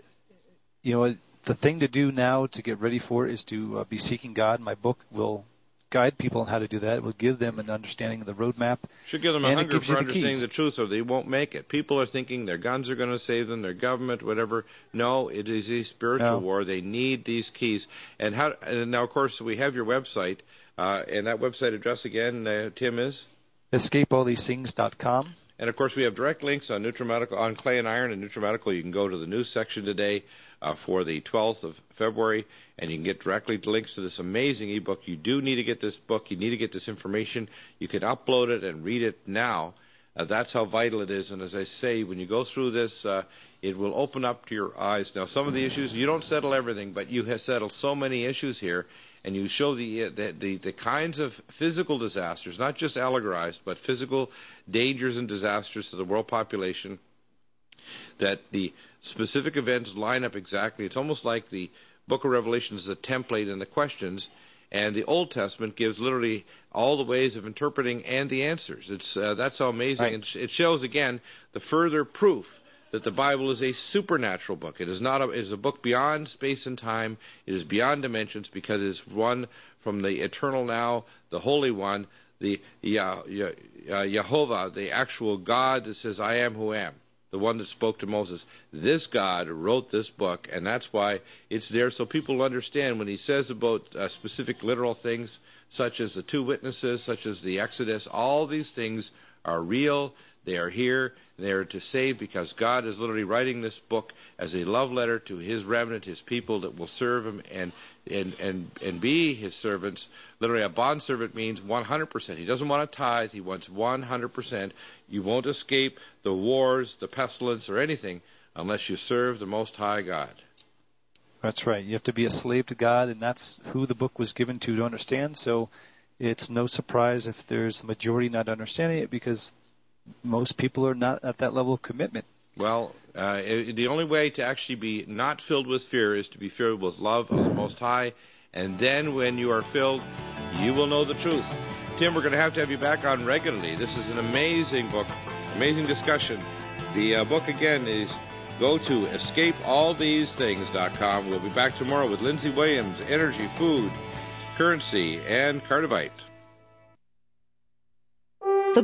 the thing to do now to get ready for it is to be seeking God. My book will guide people on how to do that. It will give them an understanding of the roadmap. Should give them a hunger for understanding the truth, or they won't make it. People are thinking their guns are going to save them, their government, whatever. No, it is a spiritual war. They need these keys. And now, of course, we have your website, and that website address again, Tim, is? EscapeAllTheseThings.com. And, of course, we have direct links on NutriMedical, on Clay and Iron and NutriMedical. You can go to the news section today for the 12th of February, and you can get directly links to this amazing ebook. You do need to get this book. You need to get this information. You can upload it and read it now. That's how vital it is. And as I say, when you go through this, it will open up to your eyes. Now, some of the issues, you don't settle everything, but you have settled so many issues here, and you show the kinds of physical disasters, not just allegorized, but physical dangers and disasters to the world population, that the specific events line up exactly. It's almost like the book of Revelation is a template in the questions, and the Old Testament gives literally all the ways of interpreting and the answers. That's how amazing. Right. It shows, again, the further proof that the Bible is a supernatural book. It is not. It is a book beyond space and time. It is beyond dimensions because it is one from the eternal now, the Holy One, the Yehovah, the actual God that says, I am who am, the one that spoke to Moses. This God wrote this book, and that's why it's there so people understand when he says about specific literal things, such as the two witnesses, such as the Exodus, all these things are real. They are here. They are to save because God is literally writing this book as a love letter to his remnant, his people that will serve him and be his servants. Literally, a bondservant means 100%. He doesn't want a tithe. He wants 100%. You won't escape the wars, the pestilence, or anything unless you serve the Most High God. That's right. You have to be a slave to God, and that's who the book was given to understand. So it's no surprise if there's the majority not understanding it because most people are not at that level of commitment. Well, the only way to actually be not filled with fear is to be filled with love of the Most High, and then when you are filled, you will know the truth. Tim, we're going to have you back on regularly. This is an amazing book, amazing discussion. The book, again, is go to escapeallthesethings.com. We'll be back tomorrow with Lindsey Williams, energy, food, currency, and Cardivite.